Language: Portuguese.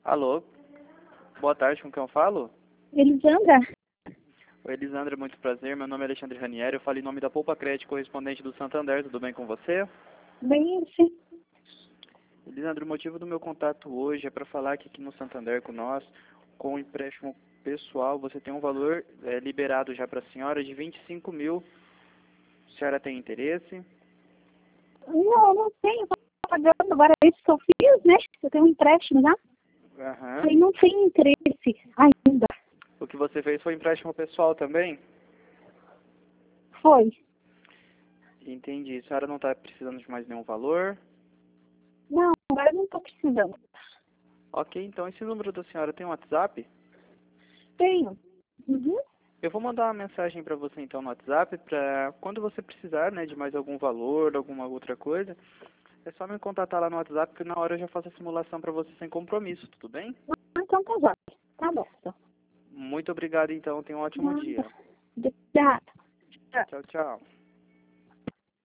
Alô, boa tarde, com quem eu falo? Elisandra? Oi, Elisandra, muito prazer. Meu nome é Alexandre Ranieri, eu falo em nome da Poupa Crédito, correspondente do Santander. Tudo bem com você? Bem, sim. Elisandra, o motivo do meu contato hoje é para falar que aqui no Santander com nós, com o empréstimo pessoal, você tem um valor liberado já para a senhora de 25 mil. A senhora tem interesse? Não tenho. Estou pagando agora isso que eu fiz, né? Eu tenho um empréstimo já. Aham. Aí não tem interesse ainda. O que você fez foi empréstimo pessoal também? Foi. Entendi. A senhora não está precisando de mais nenhum valor? Não, agora eu não estou precisando. Ok, então esse número da senhora tem um WhatsApp? Tenho. Uhum. Eu vou mandar uma mensagem para você então no WhatsApp, para quando você precisar, né, de mais algum valor, alguma outra coisa, é só me contatar lá no WhatsApp que na hora eu já faço a simulação para você sem compromisso, tudo bem? Então tá já. Tá bom. Muito obrigado então, tenha um ótimo dia. Obrigada. Tchau, tchau.